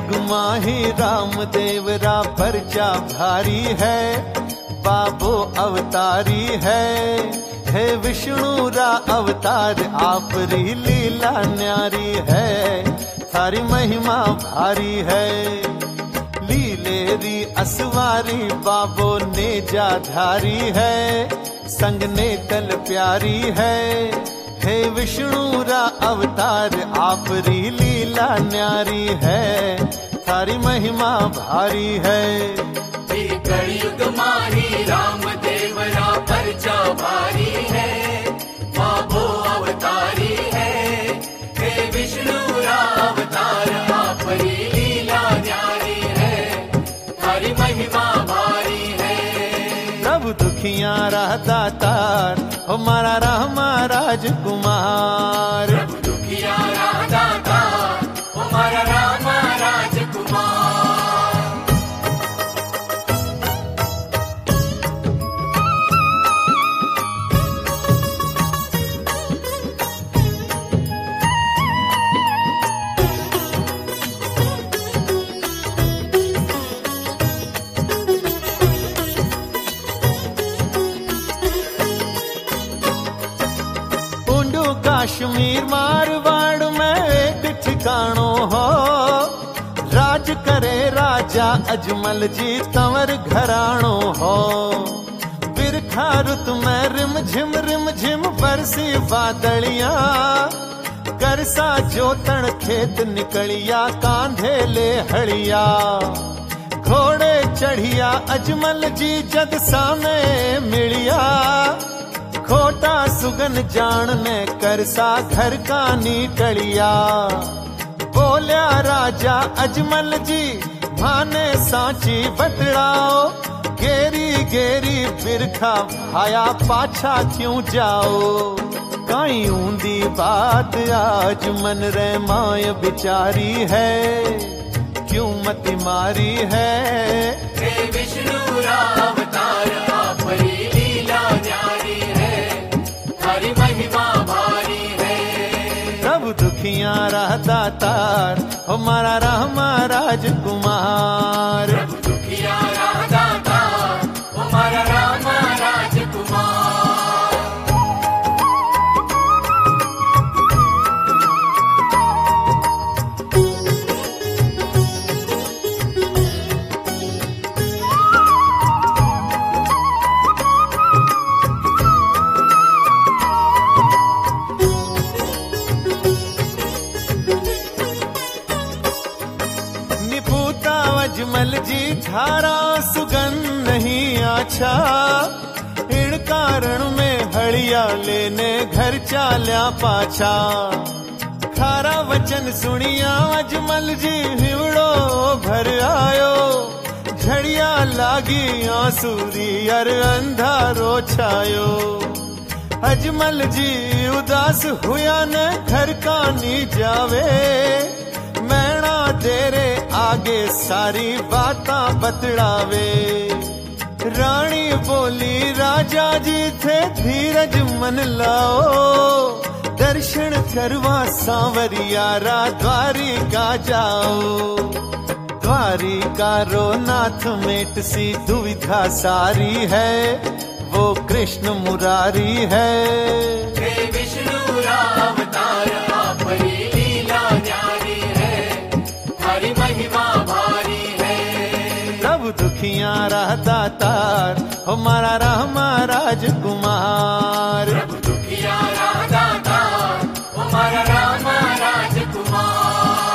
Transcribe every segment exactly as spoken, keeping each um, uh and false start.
युग माही रामदेव रा परचा भारी है, बाबो अवतारी है। हे विष्णु रा अवतार आप री लीला न्यारी है, थारी महिमा भारी है। लीले री असवारी बाबो ने जाधारी है, संग ने तल प्यारी है। हे विष्णु रा अवतार आप री लीला न्यारी है, थारी महिमा भारी है। कलयुग माही रामदेव रा परचा भारी है, बाबो अवतारी है। हे विष्णु रा अवतार आप री लीला न्यारी है, थारी महिमा भारी है। प्रभु दुखियां रा दातार हमारा रामा राजकुमार। प्रभु दुखियां रा दातार हमारा रामा राजकुमार। कश्मीर मारवाड़ में एक ठिकानो हो, राज करे राजा अजमल जी तंवर घरानो हो। बिरखा रुत में रिम झिम रिम झिम बरसी बादलियां, करसा जोतन खेत निकलिया कांधे ले हड़िया। घोड़े चढ़िया अजमल जी जद सामे मिलिया, खोटा सुगन जानने करसा घर का नीटलिया। बोल्या राजा अजमल जी भाने सांची बतलाओ, गेरी गेरी बिरखा भाया पाछा क्यों जाओ। कई ऊंदी बात आज मन रे माय बिचारी है, क्यों मति मारी है। हे विष्णु रा अवतार आप री लीला न्यारी है, थारी महिमा भारी है। प्रभु दुखियां रा दातार हमारा रामा राजकुमार। प्रभु दुखियां रा दातार हमारा रामा राजकुमार। अजमल जी थारा सुगंध नहीं आछा, इन कारण में हड़िया लेने घर चाल्या पाछा। थारा वचन सुनिया अजमल जी हिवड़ो भर आयो, झड़िया लागी आंसूरी अर अंधारो छायो। अजमल जी उदास हुआ न घर का नी जावे, मैना तेरे आगे सारी बातां बतलावे। रानी बोली राजा जी थे धीरज मन लाओ, दर्शन करवा सांवरिया रा द्वारिका जाओ। द्वारिका रो नाथ मेट सी दुविधा सारी है, वो कृष्ण मुरारी है। हे विष्णु रा अवतार आप री लीला न्यारी है, थारी महिमा भारी है। प्रभु दुखियां रा दातार हमारा रामा राजकुमार। प्रभु दुखियां रा दातार हमारा रामा राजकुमार।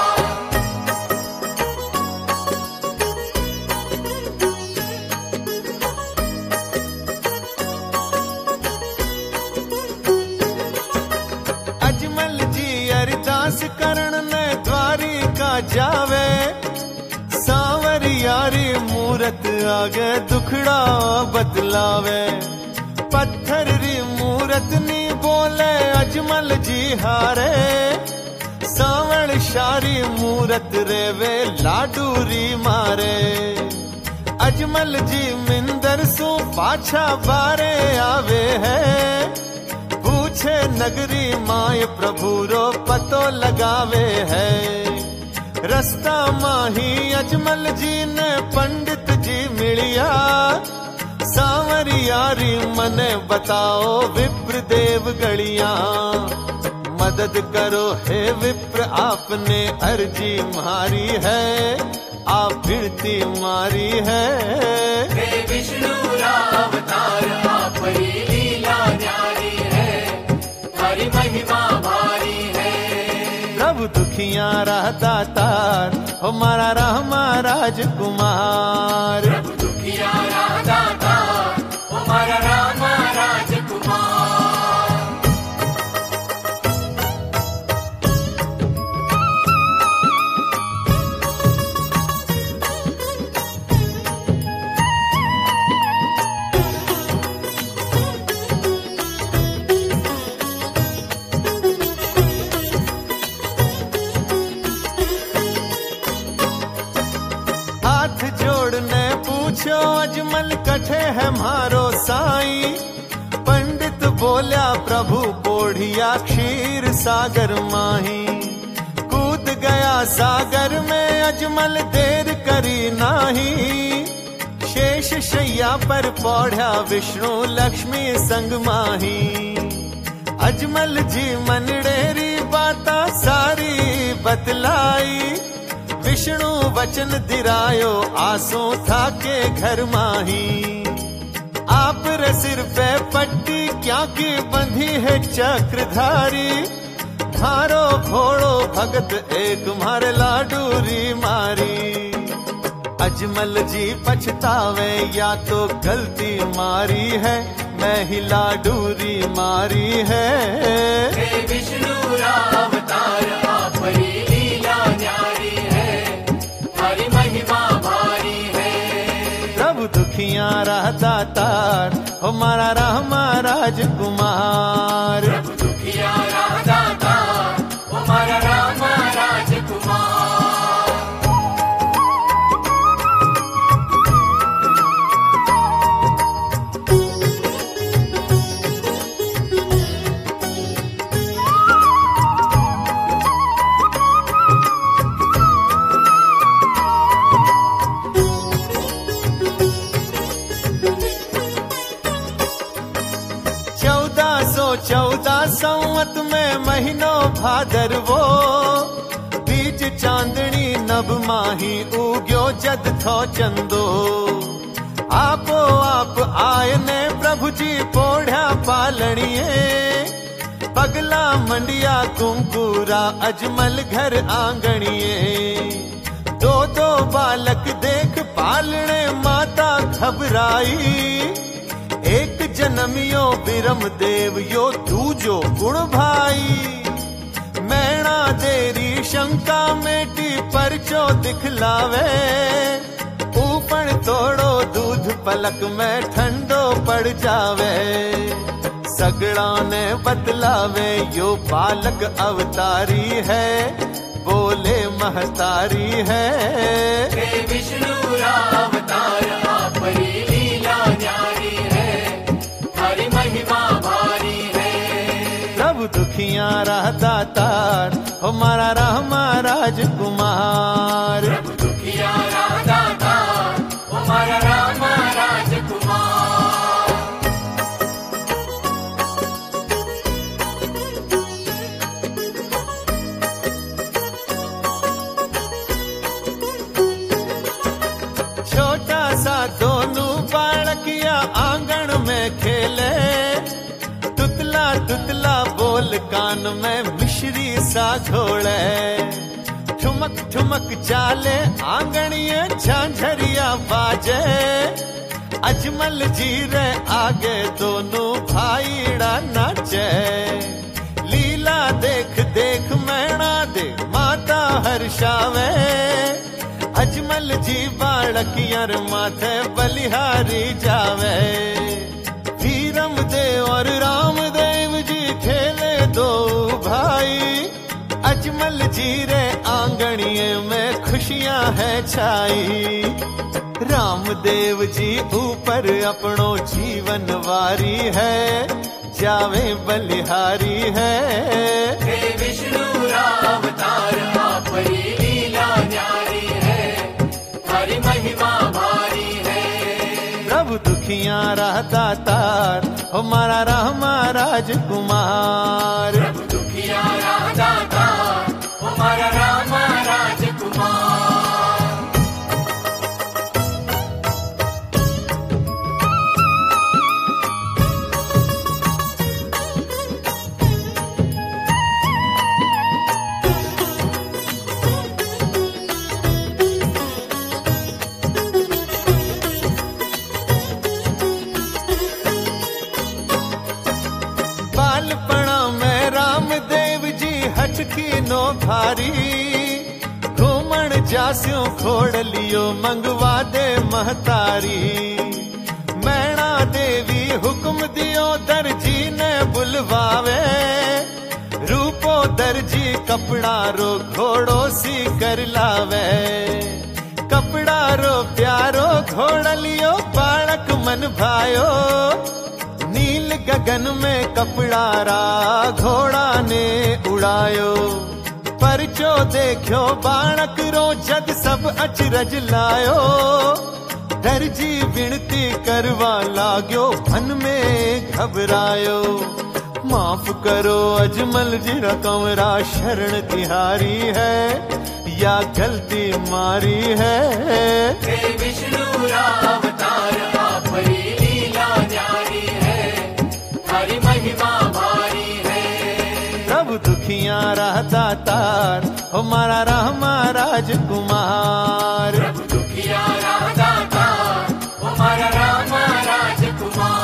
अजमल जी अरदास करण ने द्वारिका जावे, सांवरियारी मूरत आगे दुखड़ा बतलावे। पत्थर री मूरत नी बोले अजमल जी हारे, सांवल शारी मूरत रेवे लाडू री मारे। अजमल जी मिंदर सु पाछा बारे आवे है, पूछे नगरी माय प्रभु रो पतो लगावे है। रस्ता माही अजमल जी ने पंडित जी मिलिया, सांवरियारी मने बताओ विप्र देव गलियां। मदद करो हे विप्र आपने अर्जी मारी है, आप भिड़ती मारी है। हे विष्णु अवतार आपरी लीला न्यारी है, हरि महिमा भारी है। प्रभु दुखियां रहता तार हमारा रामा राजकुमार। प्रभु दुखिया राधा तार हमारा रामा राजकुमार। हाथ जोड़ने पूछो अजमल कठे है मारो साई। पंडित बोल्या प्रभु बोढ़िया क्षीर सागर माही। कूद गया सागर में अजमल देर करी नाही। शेष शैया पर पौढ़ा विष्णु लक्ष्मी संग माही। अजमल जी मनडेरी बाता सारी बतलाई। विष्णु वचन दिरायो आंसू था के घर माही। आप रे सिर पे पट्टी क्या की बंधी है चक्रधारी। मारो घोड़ो भगत एक मारे लाडूरी मारी। अजमल जी पछतावे या तो गलती मारी है, मैं ही लाडूरी मारी है। हे विष्णु अवतार आपरी लीला न्यारी है, हरि महिमा भारी है। प्रभु दुखियां रहता तार हमारा रामा राजकुमार। प्रभु दुखिया राधा तार हमारा रामा राजकुमार। चौदह संवत में महीनों भादरवो। बीच चांदनी नभ माही उग्यो जद थो चंदो। आपो आप आयने प्रभु जी पोढ़ा पालणिए। पगला मंडिया कुंकुरा अजमल घर आंगणिए। दो दो बालक देख पालने माता घबराई। एक जन्मियो बिरम देव यो दूजो गुण भाई। मैणा देरी शंका मेटी परचो दिखलावे। ऊपण तोड़ो दूध पलक में ठंडो पड़ जावे। सगड़ा ने बतलावे यो बालक अवतारी है, बोले महतारी है। हे विष्णु अवतार आपरी लीला न्यारी है, हरि महिमा भारी है। प्रभु दुखियां रहता तार हमारा रामा राजकुमार। प्रभु दुखिया राधा तार हमारा रामा राजकुमार। छोटा सा दोनों बालकिया आंगन में खेले। तुतला तुतला बोल कान में मिश्री सा घोड़े। ठुमक ठुमक चाले आंगणिये झांझरिया बाजे। अजमल जी रे आगे दोनों भाईड़ा नाचे। लीला देख देख मैणा दे माता हर्षावे। अजमल जी बालकियर माथे बलिहारी जावे। वीरम देव और रामदेव जी खेले दो भाई। अजमल जी रे आंगणिये में खुशियां है छाई। रामदेव जी ऊपर अपनो जीवन वारी है, जावे बलिहारी है। हे विष्णु अवतार आपरी लीला दुखियां रहता तार हमारा रामा राजकुमार। प्रभु दुखिया राजा तार हमारा रामा राजकुमार। बालपणा में रामदेव जी हटकी नो भारी घूमण जास्यो खोड़ लियो मंगवा दे महतारी। मैणा देवी हुक्म दियो दर्जी ने बुलवावे रूपो दर्जी कपड़ा रो घोड़ो सी कर लावे। कपड़ा रो प्यारो घोड़ लियो बालक मन भायो नील गगन में कपड़ा रा घोड़ा ने उड़ायो। परचो देखो बाणक रो जद सब अचरज लायो। दर्जी विनती करवा लाग्यो मन में घबरायो। माफ करो अजमल जी कमरा शरण तिहारी है या गलती मारी है। हे विष्णु अवतार आपरी लीला न्यारी है हरि महिमा भारी है। प्रभु दुखियां रहता तार हमारा रामा राजकुमार। प्रभु दुखिया राजा तार हमारा रामा राजकुमार।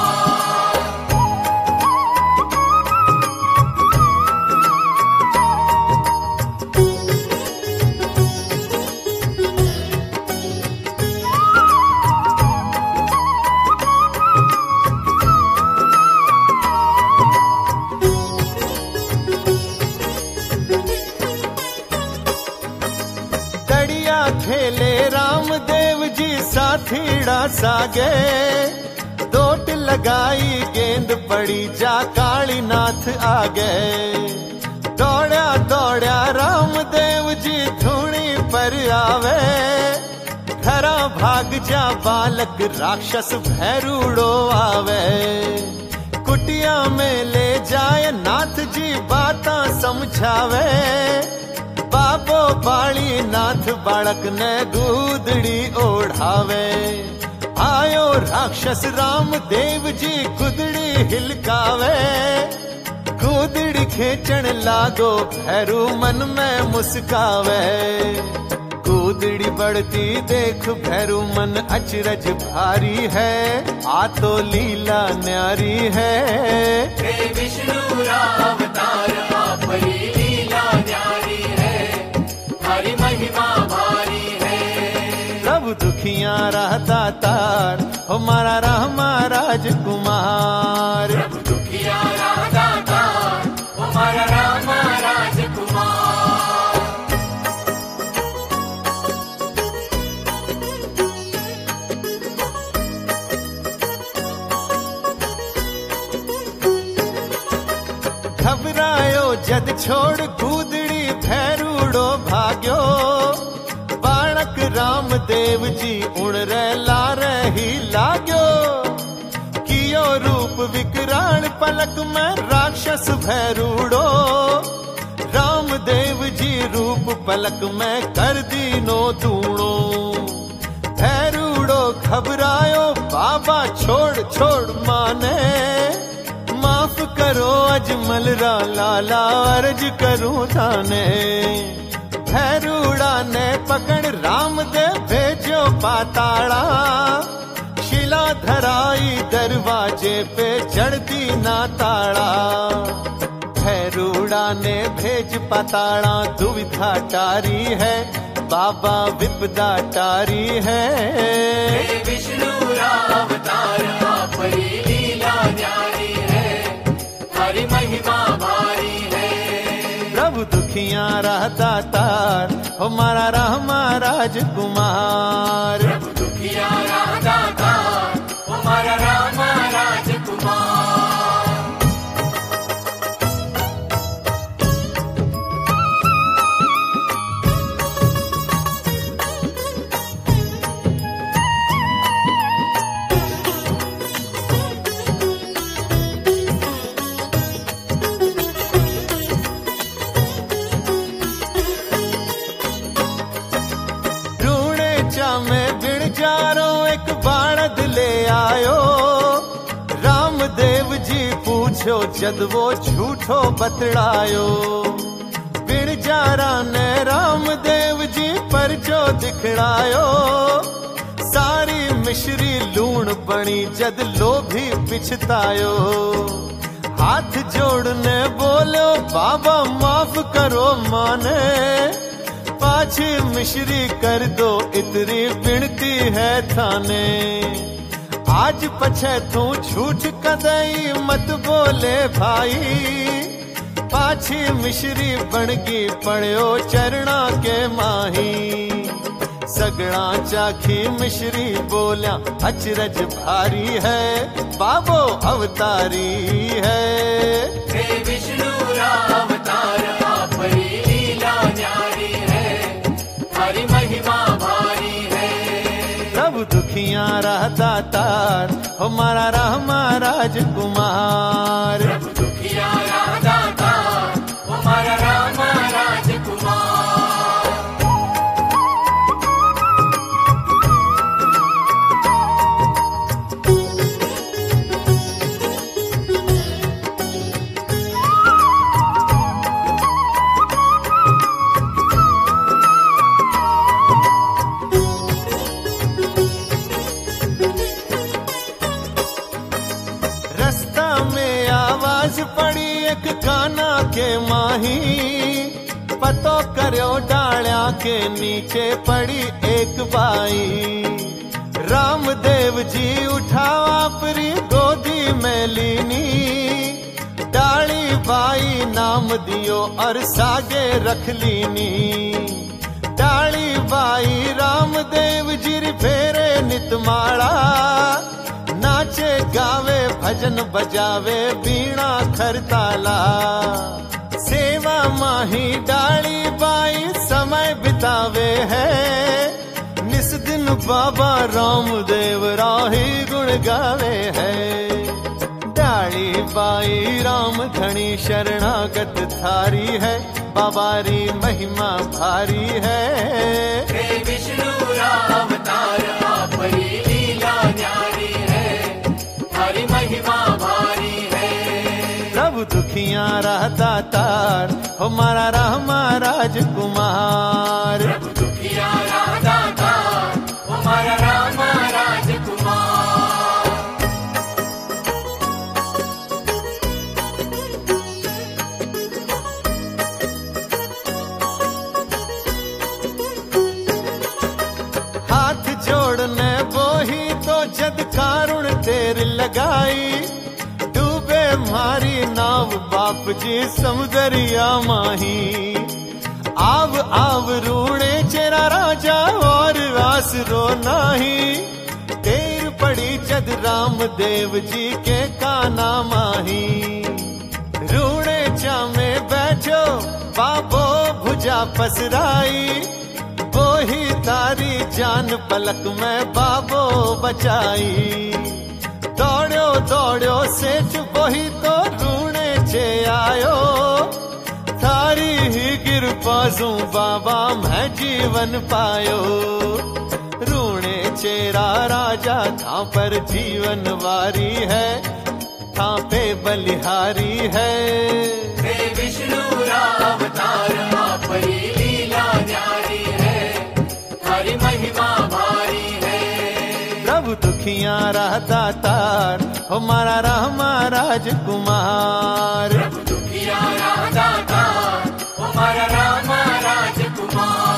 खेले रामदेव जी साथीड़ा सागे दोट लगाई गेंद पड़ी जा काली नाथ आगे। दौड़ा दौड़ा रामदेव जी धूणी पर आवे घरा भाग जा बालक राक्षस भैरूड़ो आवे। कुटिया में ले जाए नाथ जी बातां समझावे। बाबो बाली नाथ बालक ने गुदड़ी ओढ़ावे। आयो राक्षस रामदेव जी गुदड़ी हिलकावे। गुदड़ी खेचण लागो भैरू मन में मुस्कावे। गुदड़ी बढ़ती देख भैरू मन अचरज भारी है आ तो लीला न्यारी है। हे विष्णु अवतार आपरी लीला न्यारी है हरि महिमा भारी है। प्रभु दुखियां रहता तार हमारा रामा राजकुमार। प्रभु दुखिया राजा तार हमारा रामा राजकुमार। घबरायो जद छोड़ कूदड़ी भैरूड़ो भाग्यो। बालक रामदेव जी उड़ रे ला रही लाग्यो। कियो रूप विकराल पलक में राक्षस भैरूड़ो। रामदेव जी रूप पलक में कर दीनो दूणो। भैरूड़ो घबरायो बाबा छोड़ छोड़ माने। माफ करो अजमल रा लाला अर्ज करूं थाने। भैरूड़ा ने पकड़ रामदेव भेजो पाताड़ा। शिला धराई दरवाजे पे चढ़ती ना ताड़ा। भैरूड़ा ने भेज पाताड़ा दुविधा टारी है बाबा विपदा टारी है। हे विष्णु अवतार आपरी लीला न्यारी है हरि महिमा भारी है। प्रभु दुखियां रहता तार हमारा रामा राजकुमार। प्रभु दुखिया राजा तार हमारा रामा राजकुमार। रामदेव जी पूछो जद वो झूठो बतड़ायो, बिन जारा ने रामदेव जी पर जो दिखड़ायो, सारी मिश्री लूण बनी जद लोभी पिछतायो। हाथ जोड़ने बोलो बाबा माफ करो माने, पाछी मिश्री कर दो इतनी विनती है थाने। आज पछे तू झूठ कदई मत बोले भाई, पाछी मिश्री बनगी पड़ो चरणा के माही। सगड़ा चाखी मिश्री बोल्या अचरज भारी है, बाबो अवतारी है। हे विष्णु रावतार आपरी लीला न्यारी है, हरि महिमा भारी है। प्रभु दुखियां रहता तार हमारा रामा राजकुमार, प्रभु दुखिया राधा तार हमारा रामा राजकुमार। पड़ी एक काना के माही, पतो करो डाल्या के नीचे पड़ी एक बाई। रामदेव जी उठावा परी गोदी में लीनी, डाली बाई नाम दियो और सागे रख लीनी। डाली बाई रामदेव जी फेरे नितमाड़ा, नाचे गावे भजन बजावे बीणा खरताला। सेवा माही डाली बाई समय बितावे है, निस दिन बाबा रामदेव राही गुण गावे है। डाली बाई राम धनी शरणागत थारी है, बाबारी महिमा भारी है। हे विष्णु रावतार आपरी लीला न्यारी है, हरि महिमा भारी है। प्रभु दुखियां रहता तार हमारा रामा राजकुमार, प्रभु दुखिया राधा तार हमारा रामा राजकुमार। हाथ जोड़ने बोही तो जद कारुण तेर लगाई, डूबे मारी नाव बाप जी समुदरिया माही। आव आव रूणे चेरा राजा और आसरो नाही, तेर पड़ी जद रामदेव जी के काना माही। रूणे चामे बैठो बाबो भुजा पसराई, बोही तारी जान पलक में बाबो बचाई। दौड़ो दौड़ो सेठ बोही तो रूणे चे आयो, थारी ही गिर पासू बाबा मैं जीवन पायो। रूणे चेरा राजा था पर जीवन वारी है, था पे बलिहारी है। हे विष्णु रावतार आपरी लीला न्यारी है, हरि महिमा भारी है। प्रभु दुखियां रहता तार हमारा रामा राजकुमार, प्रभु दुखिया राधा तार हमारा रामा राजकुमार।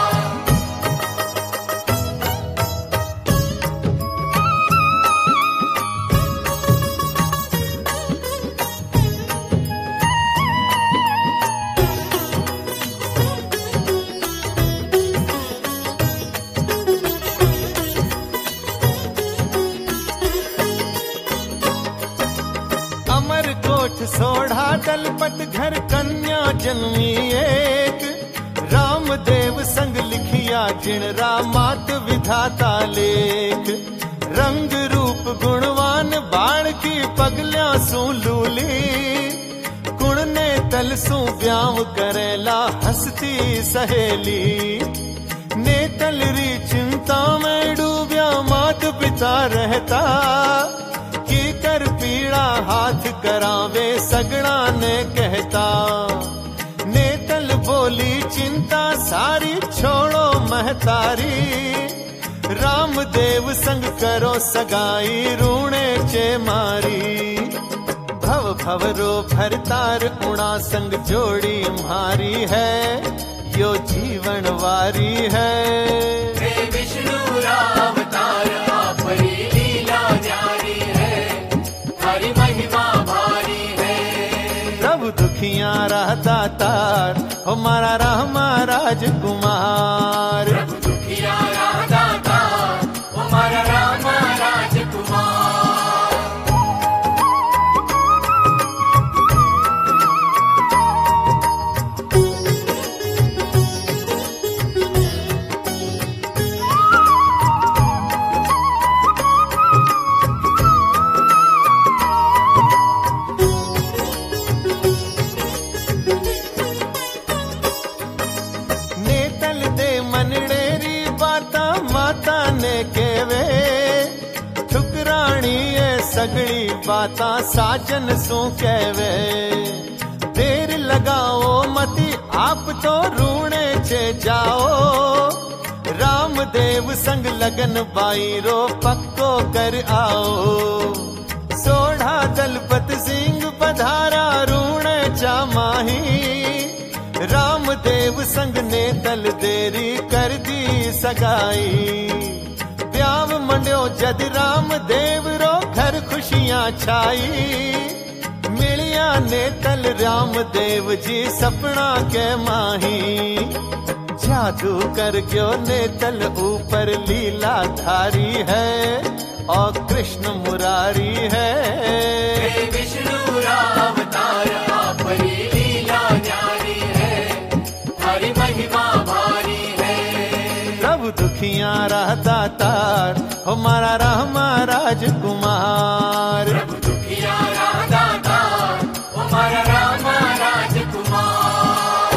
सोढ़ा दलपत घर कन्या जन्मी एक, रामदेव संग लिखिया जिण रामात विधाता लेख। रंग रूप गुणवान बाण की पगल्या सू लूली, गुण ने तल सू ब्याव करेला हंसती सहेली। नेतल री चिंता में डूब्या मात पिता रहता, की कर पीड़ा हाथ करावे सगड़ा ने कहता। नेतल बोली चिंता सारी छोड़ो महतारी, रामदेव संग करो सगाई रूणे चे मारी। भव भवरो भरतार उणा संग जोड़ी मारी है, यो जीवन वारी है। हे विष्णु रावतार आपरी लीला न्यारी है, हरि महिमा भारी है। प्रभु दुखियां रहता तार, हमारा रामा राजकुमार। प्रभु दुखिया राधा तार, हमारा रामा राजकुमार। सगड़ी बातां साजन सू कहवे। देर लगाओ मती आप तो रूणे चे जाओ, रामदेव संग लगन बाई रो पक्को कर आओ। सोढ़ा दलपत सिंह पधारा रूणे चा माही, रामदेव संग ने दल देरी कर दी सगाई। ब्याव मंडियो जद रामदेव रो घर खुशियां छाई, मिलिया ने तल रामदेव जी सपना के माही। जादू कर क्यों ने तल ऊपर लीला धारी है, और कृष्ण मुरारी है। हे विष्णु रावतार आपरी लीला न्यारी है, हरि महिमा भारी है। प्रभु दुखियां रहता तार, हमारा रामा राजकुमार। प्रभु दुखिया राधा तार, हमारा रामा राजकुमार।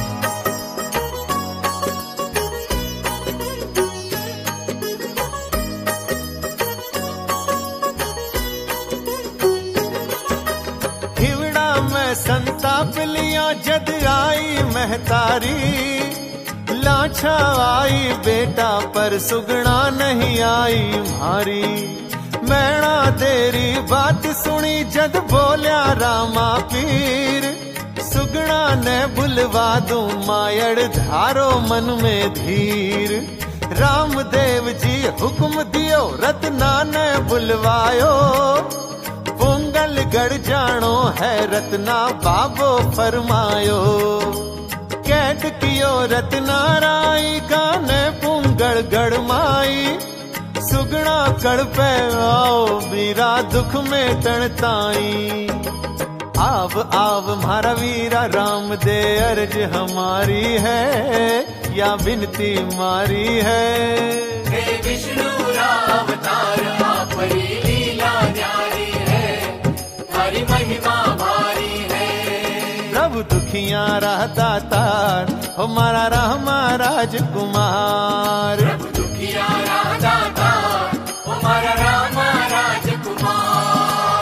हिवड़ा में संताप लिया जद आई महतारी, लाछा आई बेटा पर सुगना नहीं आई मारी। मैणा तेरी बात सुनी जद बोल्या रामा पीर, सुगना ने बुलवा दूं मायड़ धारो मन में धीर। रामदेव जी हुक्म दियो रत्ना ने बुलवायो, पोंगल गढ़ जानो है रत्ना बाबो फरमायो। कैद कियो रत्ना राई काने पुंगड़ गढ़ माई, सुगना कड़ पे आओ मीरा दुख में तणताई। आव आव मारा वीरा राम दे अर्ज हमारी है, या विनती मारी है। हे विष्णु रावतार आपरी लीला न्यारी है, हरि महिमा भारी है। प्रभु दुखियां रहता तार, हमारा रामा राजकुमार। प्रभु दुखिया राधा तार, हमारा रामा राजकुमार।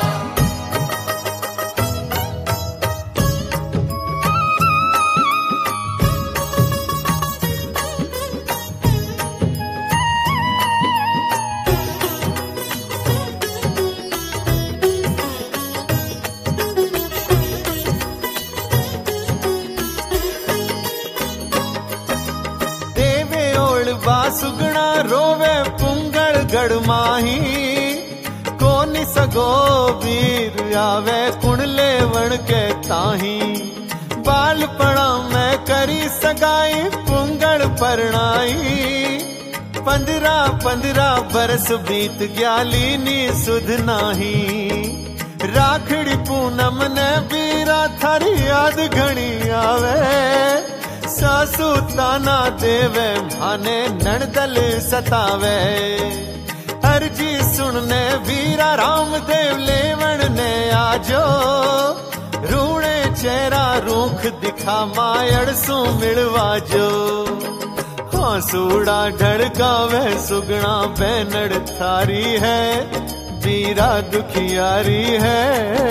सुगना रोवे पुंगड़ गढ़ माही, कोनी सगो वीर आवे कुणले वण के ताही। बालपणा में करी सगाई पुंगड़ परणाई, पंद्रह पंद्रह बरस बीत गया लीनी सुध नाही। राखड़ी पूनम ने वीरा थारी याद घणी आवे, सासू ताना देवे माने नणदल सतावे। अर्जी सुनने वीरा रामदेव लेवण ने आजो, रूणे चेहरा रूख दिखा मायड़ सू मिलवाजो। हांसूड़ा ढड़कावे सुगना बैनड़ थारी है, वीरा दुखियारी है।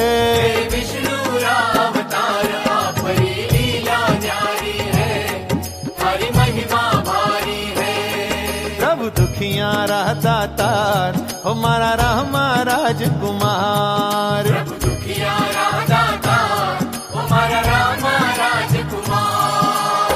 दुखियां राह दातार, हमारा रामा राजकुमार। प्रभु दुखिया राह दातार, हमारा रामा राजकुमार।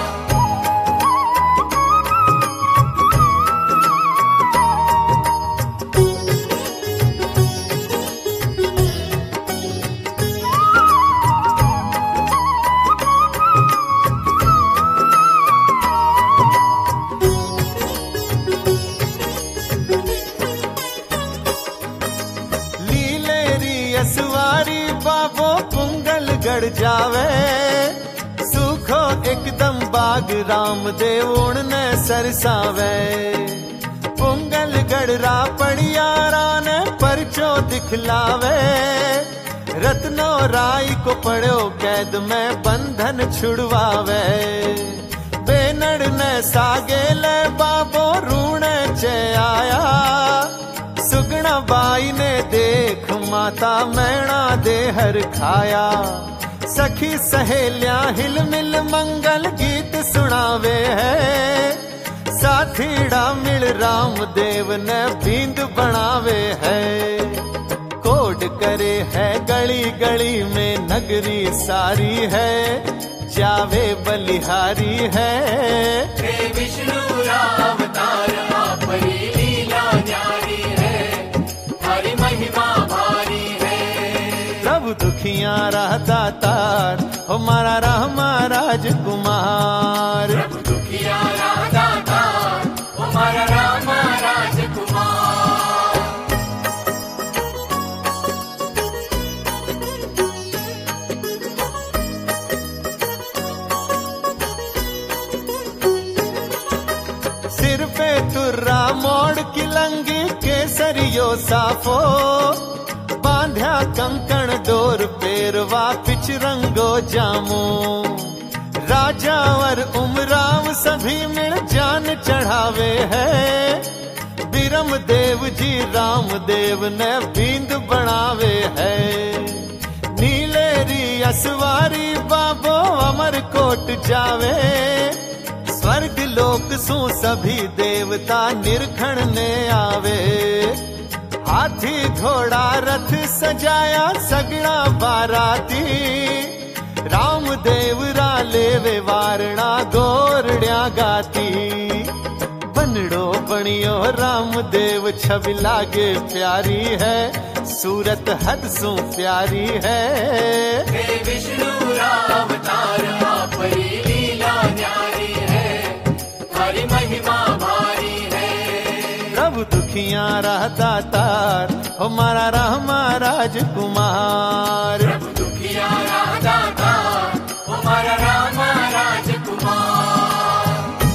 सवारी बाबो पुंगल गढ़ जावे, सूखो एकदम बाग रामदेव उड़ने सरसावे। पुंगल गढ़ रा पड़ियारा ने परचो दिखलावे, रत्नो राय को पड़ो कैद में बंधन छुड़वावे। बेनड़ ने सागेले बाबो रूणे चे आया, सुगना बाई ने देख माता मैणा देहर खाया। सखी सहेलियां हिल मिल मंगल गीत सुनावे है, साथीड़ा मिल रामदेव ने बींद बनावे है। कोड करे है गली गली में नगरी सारी है, जावे बलिहारी है। हे विष्णु रावतार आपरी लीला न्यारी है, हरि महिमा भारी है। प्रभु दुखियां राह दातार, हमारा रामा राजकुमार। प्रभु दुखिया राह दातार, हमारा रामा राजकुमार। सिर पे तुर्रा मोड़ की लंगी केसरियो साफो, बांध्या कंकण डोर पेरवा पिच रंगो जामो। राजावर उमराव सभी मिल जान चढ़ावे है, बिरम देव जी रामदेव ने बींद बनावे है। नीलेरी असवारी बाबो अमर कोट जावे, स्वर्ग लोक सु सभी देवता निरखण ने आवे। हाथी घोड़ा रथ सजाया सगड़ा बाराती, रामदेव रा लेवे वारणा गोरड्या गाती। बनड़ो बनियो रामदेव छवि लागे प्यारी है, सूरत हद सु प्यारी है। हे विष्णु रावतार आपरी लीला न्यारी है, हरि महिमा भारी है। प्रभु दुखियां राह दातार, हमारा रामा राजकुमार। प्रभु दुखिया राह दातार, हमारा रामा राजकुमार।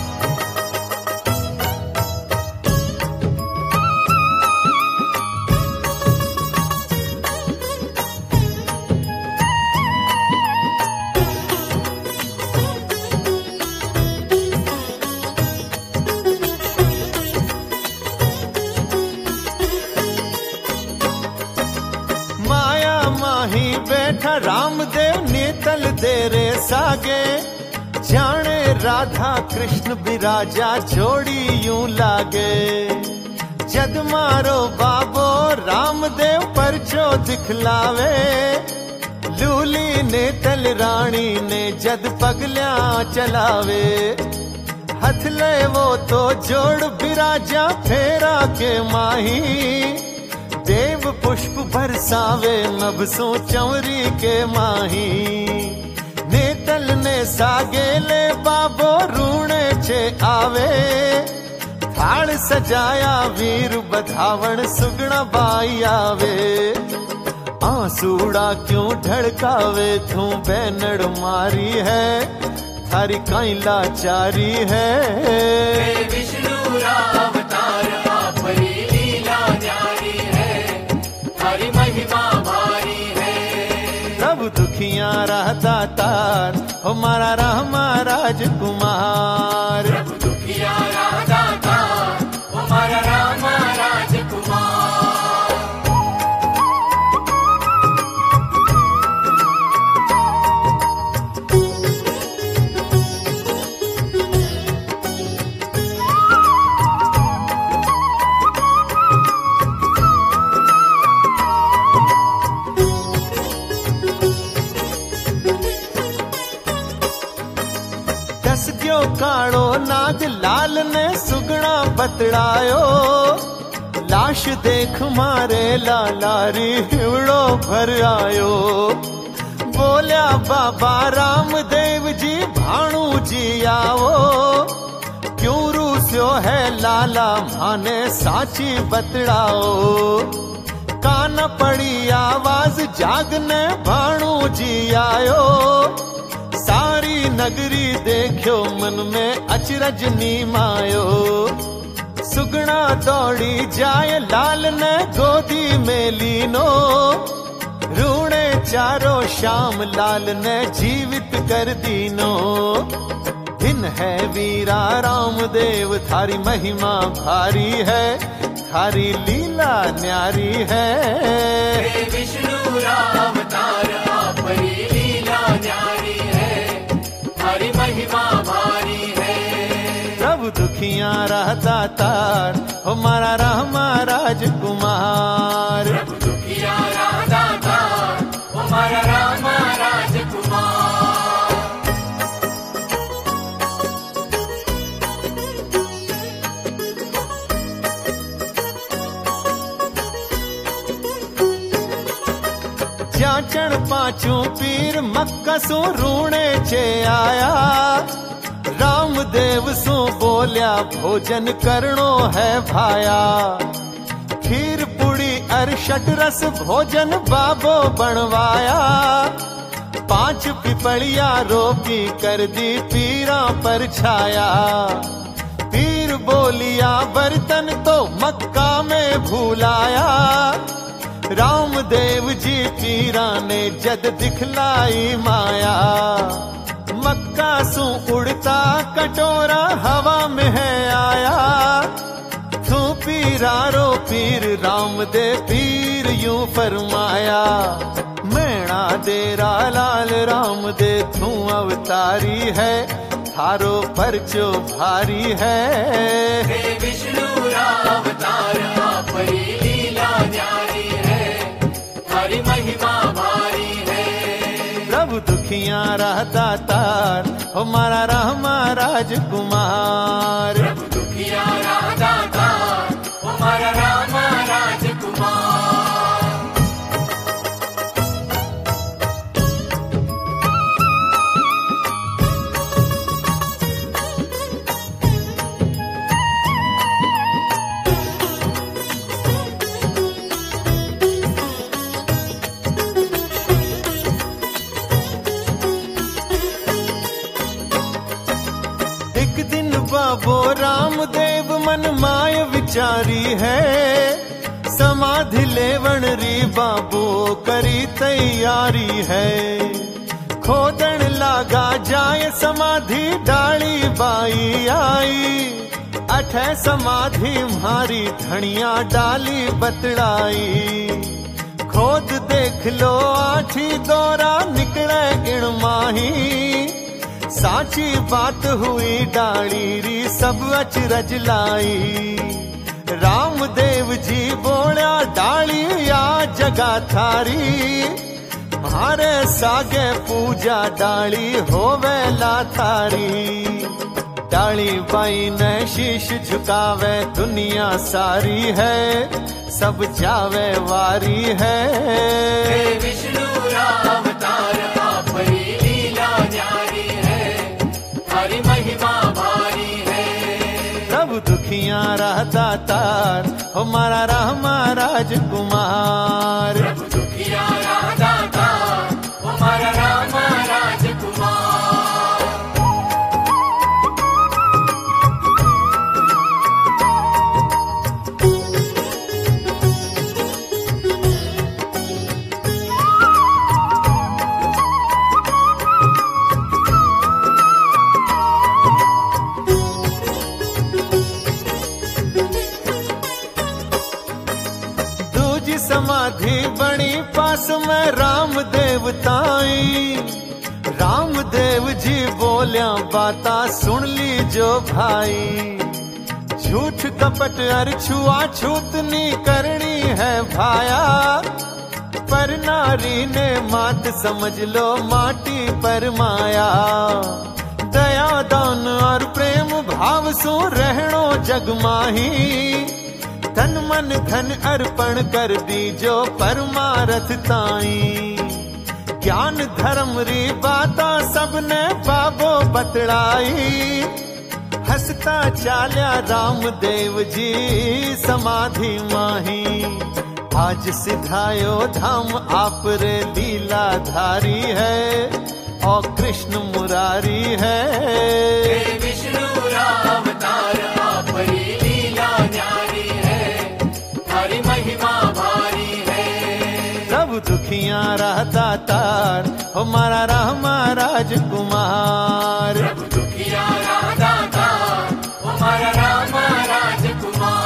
बैठा रामदेव नेतल देरे सागे, जाने राधा कृष्ण बिराजा जोड़ी यूं लागे। जद मारो बाबो रामदेव परचो दिखलावे, लूली नेतल रानी ने जद पगल्या चलावे। हथले वो तो जोड़ बिराजा फेरा के माही, देव पुष्प बरसावे नभसों चंवरी के माही। नेतल ने सागेले बाबो रूणे चे आवे, थाल सजाया वीर बधावण सुगना बाई आवे। आंसूड़ा क्यों ढड़कावे तू बैनड़ मारी है, थारी काई लाचारी है। हे विष्णु रावतार आपरी लीला न्यारी है, हरि महिमा भारी है। प्रभु दुखियां राह दातार, हमारा रामा राजकुमार। प्रभु दुखिया राह दातार, हमारा रामा राजकुमार। जो काड़ो नाग लाल ने सुगना बतड़ायो, लाश देख मारे लालारी हिवड़ो भर आयो। बोलिया बाबा रामदेव जी भाणु जी आओ, क्यों रूस्यो है लाला माने साची बतड़ाओ। कान पड़ी आवाज जागने भाणु जी आयो, सारी नगरी देखियो मन में अचरज नी मायो। सुगना दौड़ी जाए लाल ने गोदी में लीनो, रूणे चारो शाम लाल ने जीवित कर दीनो। दिन है वीरा रामदेव थारी महिमा भारी है, थारी लीला न्यारी है। हे विष्णु राम तार आपरी लीला न्यारी है, थारी महिमा भारी है। प्रभु दुखियां रहता तार हमारा रामा राजकुमार। प्रभु दुखिया राधा तार हमारा रामा राजकुमार। जाचण पांचू पीर मक्का सो रूणे चे आया, रामदेव सो बोलिया भोजन करनो है भाया। खीर पुड़ी अरशट रस भोजन बाबो बनवाया, पांच पिपलिया रोपी कर दी पीरा पर छाया। पीर बोलिया बर्तन तो मक्का में भूलाया, रामदेव जी पीरा ने जद दिखलाई माया। मक्का सू उड़ता कटोरा हवा में है आया, तू पीरा रो पीर रामदेव पीर यूं फरमाया। मैणा देरा लाल रामदेव तू अवतारी है, थारो परचो भारी है। हे विष्णु राम तार आपरी लीला न्यारी है, थारी महिमा भारी है। प्रभु दुखियां रहता तार हमारा रामा राजकुमार। प्रभु दुखिया राधा तार हमारा रामा राजकुमार। बाबो रामदेव मन माय विचारी है, समाधि लेवण री बाबो करी तैयारी है। खोदन लागा जाए समाधि डाली बाई आई, अठे समाधि मारी धनिया डाली बतड़ाई। खोद देख लो आठी दौरा निकले गिण माही, साची बात हुई डाली री सब अचरज लाई। रामदेव जी बोलिया डाली या जगा थारी, मारे सागे पूजा डाली होवे ला थारी। डाली बाई ने शीश झुकावे दुनिया सारी है, सब जावे वारी है। हे विष्णु राम तार आपरी लीला न्यारी है, थारी महिमा भारी है। प्रभु दुखियां रहता तार हमारा रामा राजकुमार। प्रभु दुखिया राधा तार हमारा रामा राजकुमार। समाधि बनी पास में रामदेव ताई। रामदेव जी बोलिया बाता सुन ली जो भाई, झूठ कपट अर छुआ छूत नी करनी है भाया। पर नारी ने मात समझ लो माटी पर माया, दया दान और प्रेम भाव सो रहणो जग माही। तन मन धन अर्पण कर दीजो परमारथ ताई। ज्ञान धर्म री बाता सबने बाबो बतलाई। हसता चाल्या रामदेव जी समाधि माही। आज सिधायो धाम आप रे लीला धारी है और कृष्ण मुरारी है। हे विष्णु राम तार आपरी लीला न्यारी है, हरि महिमा भारी है। सब दुखियां रहता तार हमारा रामा राजकुमार। प्रभु दुखिया राधा तार हमारा रामा राजकुमार।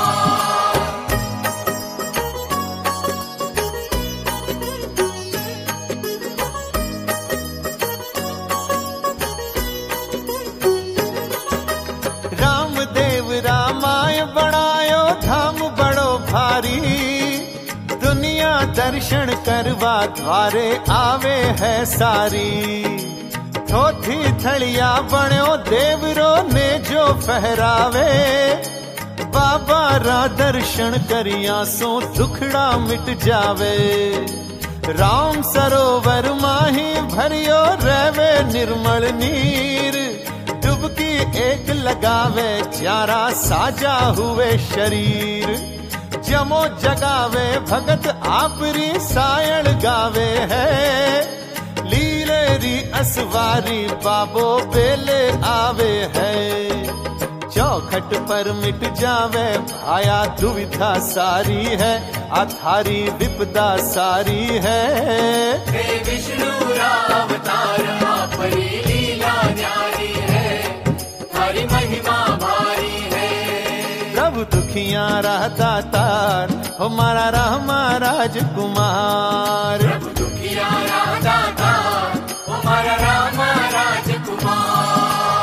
रामदेव रामाय बनायो धाम बड़ो भारी। दुनिया दर्शन करवा द्वारे आवे है सारी। थोथी थलिया बण्यो देवरो ने जो फहरावे। बाबा रा दर्शन करिया सो दुखड़ा मिट जावे। राम सरोवर माही भरियो रहवे निर्मल नीर। डुबकी एक लगावे चारा साजा हुए शरीर। जमो जगावे भगत आपरी सायण गावे है। लीले री असवारी बाबो बेले आवे है। चौखट पर मिट जावे भाया दुविधा सारी है। अथारी विपदा सारी है। हे विष्णु राम तार आपरी लीला न्यारी है, हरि महिमा भारी है। प्रभु दुखियां रहता तार हमारा रामा राजकुमार। प्रभु दुखिया राधा तार हमारा रामा राजकुमार।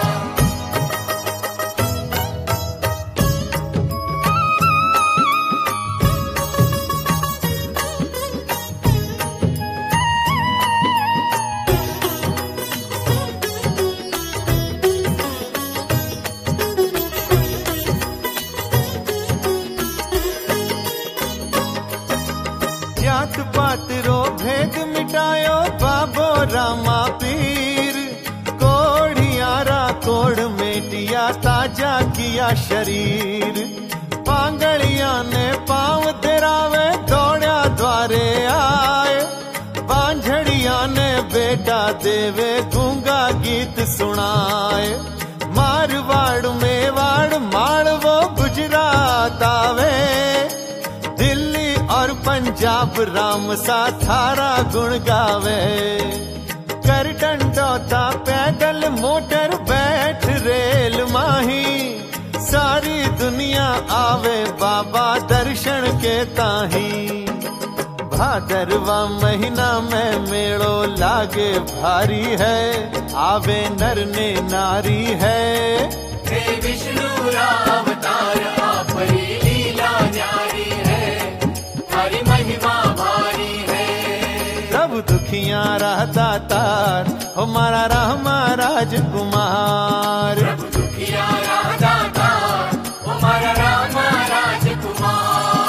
जात पात रो भेद मिटायो बाबो रामा पीर। कोढ़ियारा कोढ़ मेटिया ताजा किया शरीर। पांगड़िया ने पांव तेरावे दौड़ा द्वारे आए। बांझड़िया ने बेटा देवे गूंगा गीत सुनाए। मारवाड़ मेवाड़ मालवो गुजरात आवे। दिल्ली और पंजाब राम सा थारा गुण गावे। कर डंडौता पैदल मोटर बैठ रेल माही। सारी दुनिया आवे बाबा दर्शन के ताही। भादरवा महीना में मेड़ो लागे भारी है। आवे नर ने नारी है। हे विष्णु राम तार आपरी लीला न्यारी है, हरि महिमा भारी है। सब दुखियां रहता तार हमारा रामा राजकुमार। प्रभु दुखिया राधा तार हमारा रामा राजकुमार।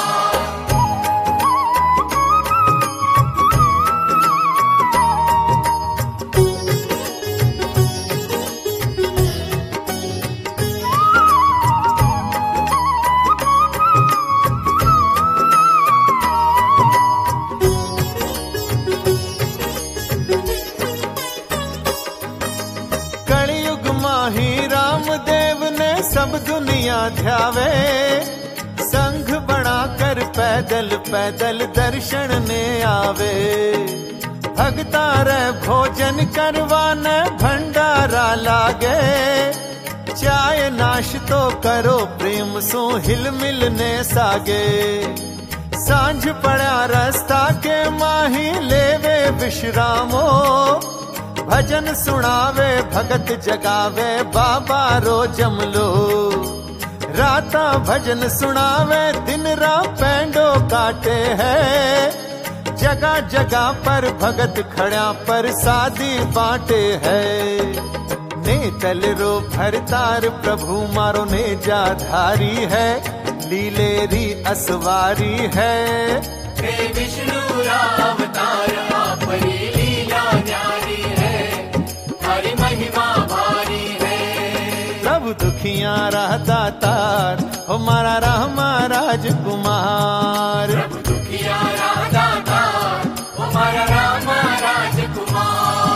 रामदेव ने सब दुनिया ध्यावे। संघ बनाकर पैदल पैदल दर्शन ने आवे। भगता रे भोजन करवाने भंडारा लागे। चाय नाश्तो करो प्रेम सो हिल मिलने सागे। सांझ पड़ा रास्ता के माही लेवे विश्रामो। भजन सुनावे भगत जगावे बाबा रो जमलो। राता भजन सुनावे दिन रात पैंडो काटे है। जगह जगह पर भगत खड़ा पर शादी बांटे है। ने तल रो भरतार प्रभु मारो ने जाधारी है लीलेरी असवारी है हे विष्णु अवतार आपरी लीला न्यारी है हरि महिमा भारी है प्रभु दुखियां राह दातार हमारा रामा राजकुमार प्रभु दुखिया राह दातार हमारा रामा राजकुमार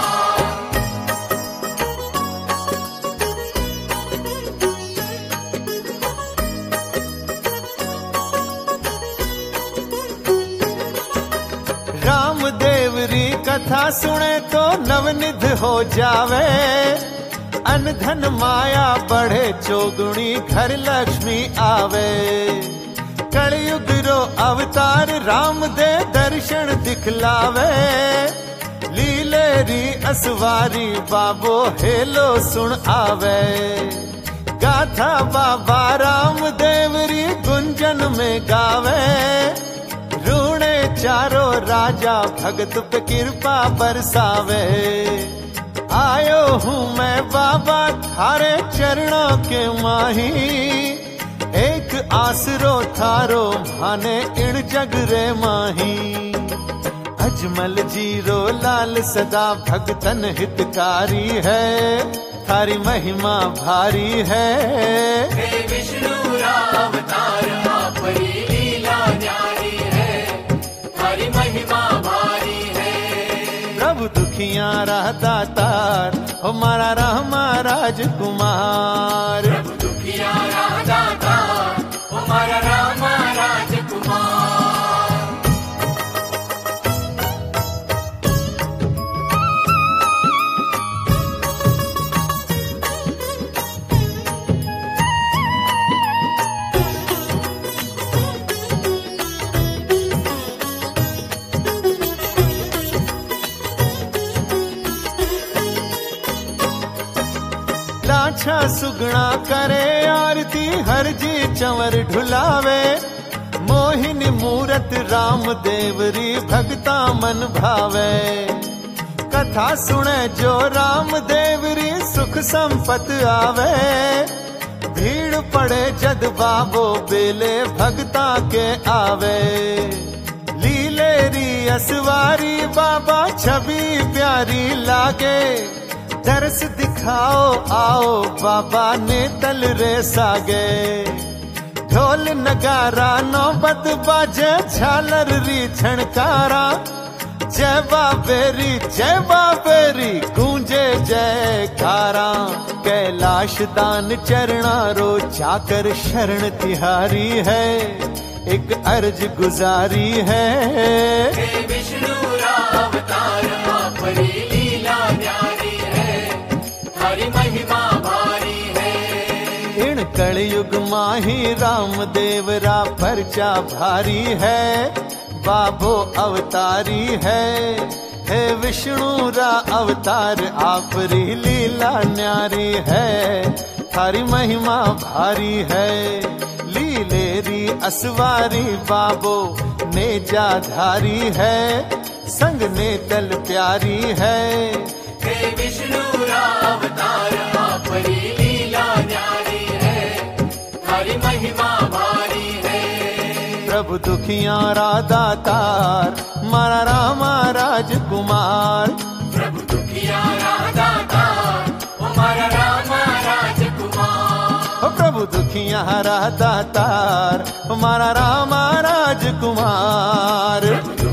रामदेवरी कथा सुने तो नवनिध हो जावे अन धन माया बढ़े चौगुणी घर लक्ष्मी आवे कलयुग रो अवतार राम दे दर्शन दिखलावे लीलेरी असवारी बाबो हेलो सुन आवे गाथा बाबा रामदेवरी गुंजन में गावे रूणे चारो राजा भगत पे कृपा बरसावे आयो हूँ मैं बाबा थारे चरणों के माही एक आसरो थारो माने इण जग रे माही अजमल जीरो लाल सदा भगतन हितकारी है थारी महिमा भारी है हे विष्णु अवतार आपरी लीला न्यारी है हरि महिमा भारी है प्रभु दुखियां राह दातार हमारा रामा राजकुमार प्रभु दुखिया राह दातार हमारा रामा राजकुमार लाछा सुगना करे आरती हर जी चंवर ढुलावे मोहिनी मूरत राम देवरी भगता मन भावे कथा सुने जो राम देवरी सुख संपत आवे भीड़ पड़े जद बाबो बेले भगता के आवे लीलेरी असवारी बाबा छवि प्यारी लागे दरस दिखाओ आओ बाबा ने तल रे सागे ढोल नगारा नौबत बाजे झालर री झणकारा जय बाबेरी जय बाबेरी गूंजे जयकारा कैलाश दान चरणा रो जाकर शरण तिहारी है एक अर्ज गुजारी है हे विष्णु अवतार आपरी लीला न्यारी है हरि महिमा भारी है इन कलयुग माही राम देवरा परचा भारी है बाबो अवतारी है हे विष्णु रा अवतार आपरी लीला न्यारी है थारी महिमा भारी है लीलेरी असवारी बाबो ने जाधारी है संग ने तल प्यारी है हे विष्णु अवतार आपरी लीला न्यारी है हरि महिमा भारी है प्रभु दुखियां रा दातार मारा रामा राजकुमार प्रभु दुखिया राह दातार हमारा रामा राजकुमार ओ प्रभु दुखियां रा दातार हमारा रामा राजकुमार।